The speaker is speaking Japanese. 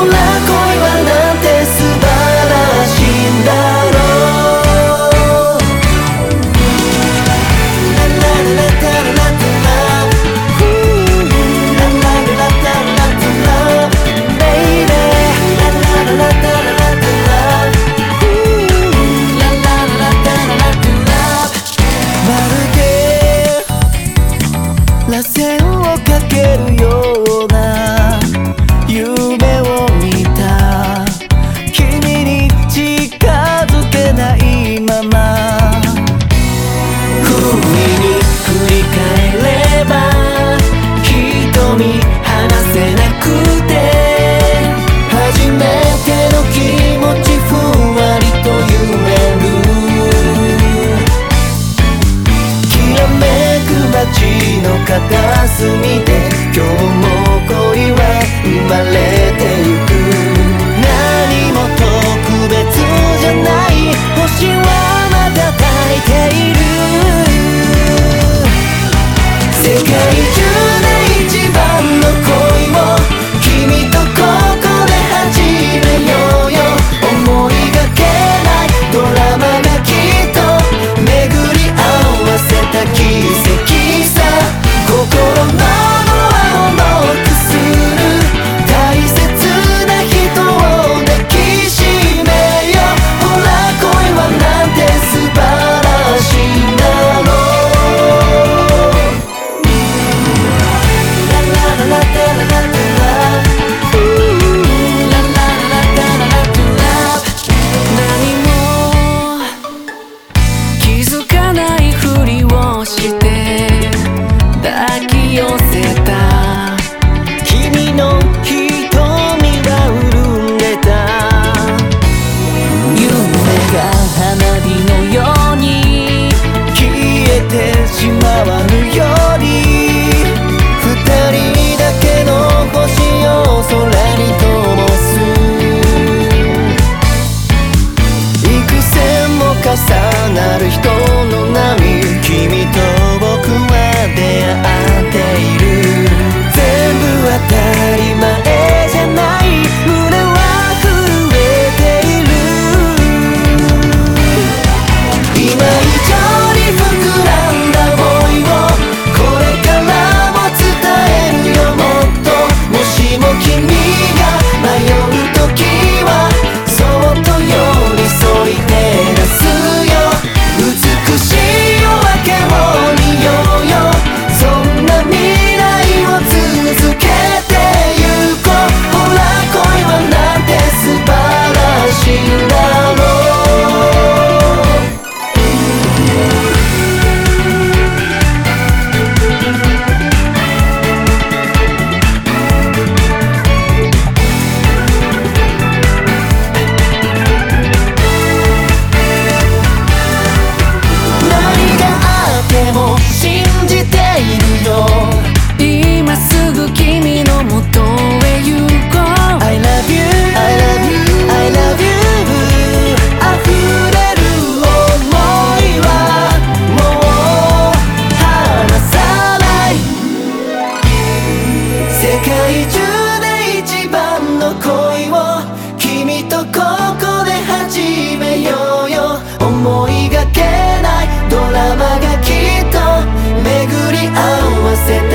ら恋はなんて素晴らしいんだろう。ララララタララタラララララタララタラベイベーララララタララタララララタララタラまるで螺旋をかけるような夢を見た。君に近づけないまま不意に振り返れば瞳離せなくて初めての気持ちふわりと揺れるきらめく街の片隅で今日も恋は生まれてゆく。何も特別じゃない星はまだ焚いている。世界中で一番の恋を君とここで始めようよ。思いがけないドラマがきっと巡り合わせた奇跡さ。心のドアをノックする大切な人を抱きしめよ。ほら恋はなんて素晴らしいんだろう。ララララタララタララララタララタラ何も気づかないふりをして抱き寄せた。君の瞳は潤んでた。夢が花火のように消えてしまわぬように二人だけの星を空に灯す。幾千も重なる人の波君と僕は出会っている。全部当たり前じゃない胸は震えている。今以上に膨らんだ想いをこれからも伝えるよ。もっともしも君が迷う時はそっと寄り添い照らすよ。美しい夜明けを見ようよ。そんな未来を続けてゆこう。ほら恋はなんて素晴らしいんだろう。何があっても信じているよ。今すぐ君のもとへ行こう。 I love you I love you I love you 溢れる想いはもう離さない。世界中で一番の恋を君とここで始めようよ。思いがけないドラマがきっと巡り合わせ